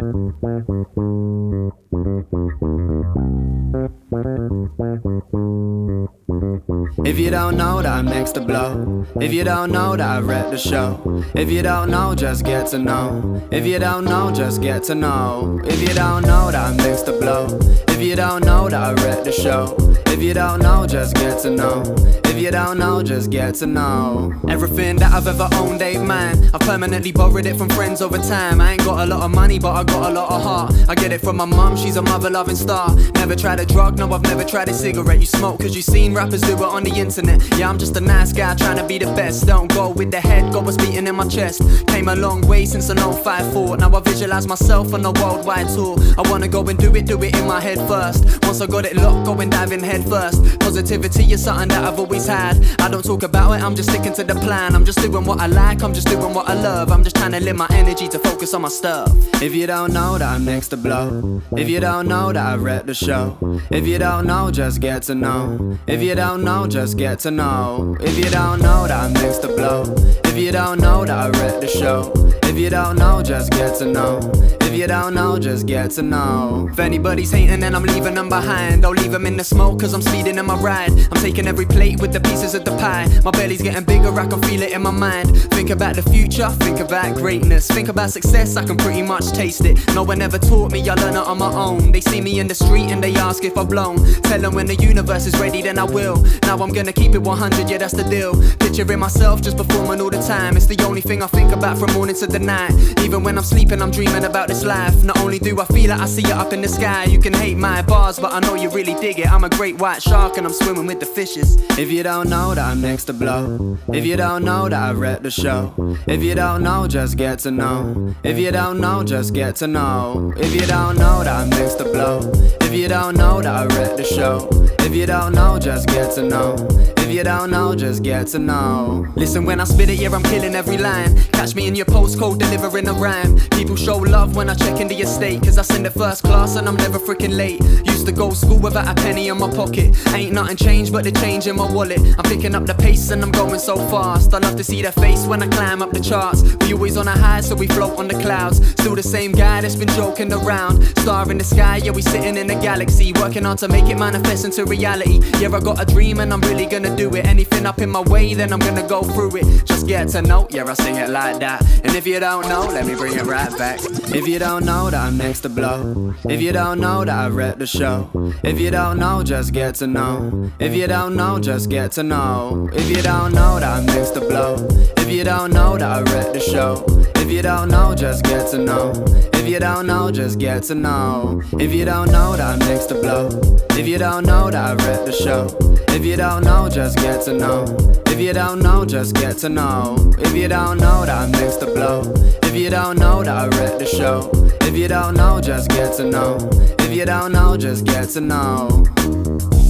If you don't know that I'm next to blow, if you don't know that I wrecked the show, if you don't know, just get to know. If you don't know, just get to know. If you don't know that I'm next to blow, if you don't know that I wrecked the show, if you don't know, just get to know. If you don't know, just get to know. Everything that I've ever owned ain't mine. I've permanently borrowed it from friends over time. I ain't got a lot of money, but I got a lot of heart. I get it from my mum, she's a mother-loving star. Never tried a drug, no, I've never tried a cigarette. You smoke cause you seen rappers do it on the internet. Yeah, I'm just a nice guy trying to be the best. Don't go with the head, go what's beating in my chest. Came a long way since an 054. Now I visualize myself on a worldwide tour. I wanna go and do it in my head first. Once I got it locked, go and dive in head first. Positivity is something that I've always had. I don't talk about it, I'm just sticking to the plan. I'm just doing what I like, I'm just doing what I love. I'm just trying to live my energy to focus on my stuff. If you don't know that I'm next to blow, if you don't know that I wrecked the show, if you don't know, just get to know. If you don't know, just get to know. If you don't know that I'm next to blow, if you don't know that I wrecked the show, if you don't know, just get to know. If you don't know, just get to know. If anybody's hating, then I'm leaving them behind. I'll leave them in the smoke, cause I'm speeding in my ride. I'm taking every plate with the pieces of the pie. My belly's getting bigger, I can feel it in my mind. Think about the future, think about greatness. Think about success, I can pretty much taste it. No one ever taught me, I learn it on my own. They see me in the street and they ask if I've blown. Tell them when the universe is ready, then I will. Now I'm gonna keep it 100, yeah, that's the deal. Picturing myself just performing all the time. It's the only thing I think about from morning to the night. Even when I'm sleeping, I'm dreaming about this life. Not only do I feel it, I see it up in the sky. You can hate my bars, but I know you really dig it. I'm a great white shark and I'm swimming with the fishes. If you don't know that I'm next to blow, if you don't know that I wrecked the show, if you don't know, just get to know. If you don't know, just get to know. If you don't know that I'm next to blow, if you don't know that I wrecked the show, if you don't know, just get to know. If you don't know, just get to know. Listen when I spit it, yeah, I'm killing every line. Catch me in your postcode delivering a rhyme. People show love when I check into your state, cause I send it first class and I'm never freaking late. Used to go school without a penny in my pocket. Ain't nothing changed but the change in my wallet. I'm picking up the pace and I'm going so fast. I love to see their face when I climb up the charts. We always on a high so we float on the clouds. Still the same guy that's been joking around. Star in the sky, yeah, we sitting in the galaxy. Working hard to make it manifest into reality. Yeah, I got a dream and I'm really gonna do it. Anything up in my way, then I'm gonna go through it. Just get to know, yeah, I sing it like that. And if you don't know, let me bring it right back. If you don't know that I'm next to blow, if you don't know that I wrecked the show, if you don't know, just get to know. If you don't know, just get to know. If you don't know that I'm next to blow, if you don't know that I wrecked the show, if you don't know, just get to know. If you don't know, just get to know. If you don't know that I'm next to blow, if you don't know that I wrecked the show, if you don't know, just get to know. If you don't know, just get to know. If you don't know that I'm next to blow, if you don't know that I wrecked the show, if you don't know, just get to know. If you don't know, just get to know.